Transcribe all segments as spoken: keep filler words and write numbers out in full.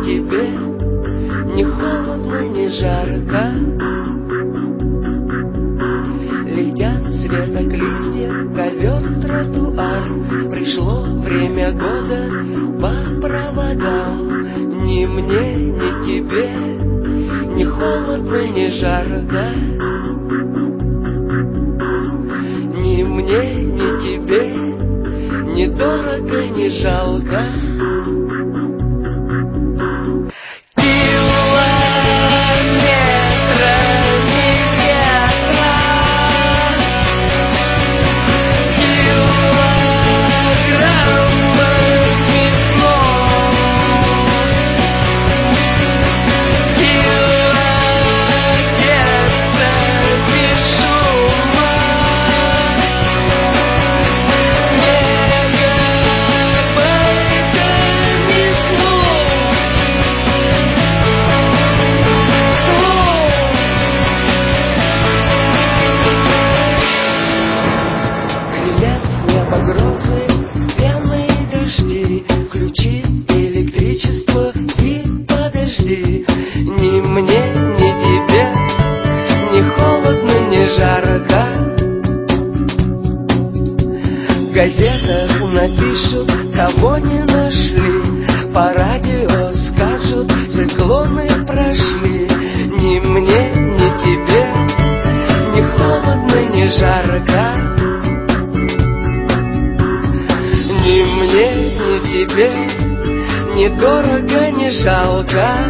тебе не холодно, не жарко. Летят с веток листья, ковер, тротуар. Пришло время года по проводам. Ни мне, ни тебе не холодно, не жарко. Ни мне, ни тебе ни дорого, ни жалко. Грозы, пьяные дожди, включи электричество и подожди. Ни мне, ни тебе не холодно, не жарко. В газетах напишут, кого не нашли, по радио скажут, циклоны прошли. Ни мне, ни тебе не холодно, не жарко. Ни мне, ни тебе ни дорого, ни жалко.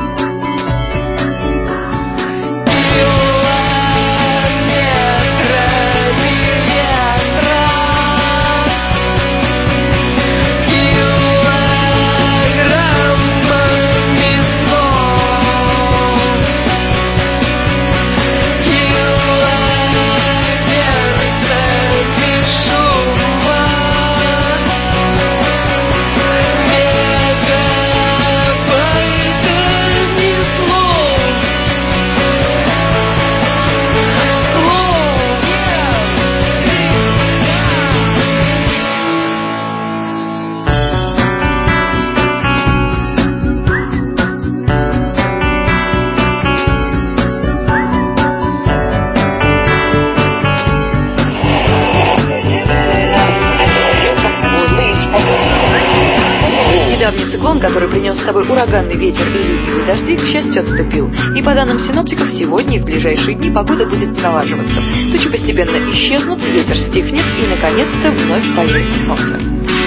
Недавний циклон, который принес с собой ураганный ветер и ливневые дожди, к счастью, отступил. И по данным синоптиков, сегодня и в ближайшие дни погода будет налаживаться. Тучи постепенно исчезнут, ветер стихнет и, наконец-то, вновь появится солнце.